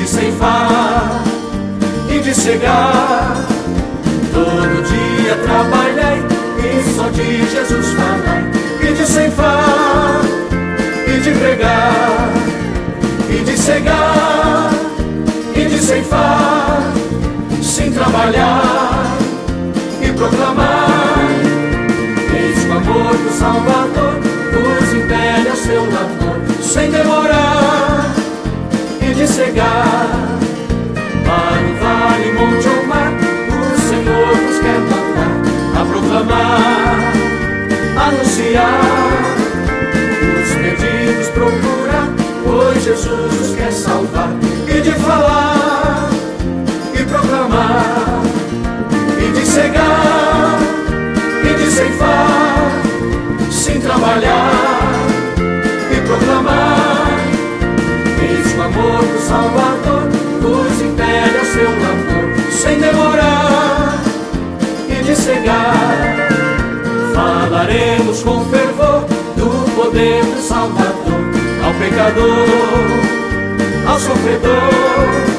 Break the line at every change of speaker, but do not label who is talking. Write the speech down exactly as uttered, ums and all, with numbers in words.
de ceifar e de cegar. Todo dia trabalhei e só de Jesus falei, e de ceifar e de pregar, e de cegar e de ceifar, sem trabalhar e proclamar. Eis o amor do Salvador nos impele ao seu labor, sem demorar e de cegar. Para o vale, monte ou mar, o Senhor nos quer mandar a proclamar, anunciar, os perdidos procurar, pois Jesus nos quer salvar. E de falar e proclamar, e de cegar e de ceifar, sem trabalhar e proclamar. Eis o amor do Salvador nos impele ao seu labor, sem demorar e de cegar. Falaremos com fervor do poder do Salvador, ao pecador, ao sofredor,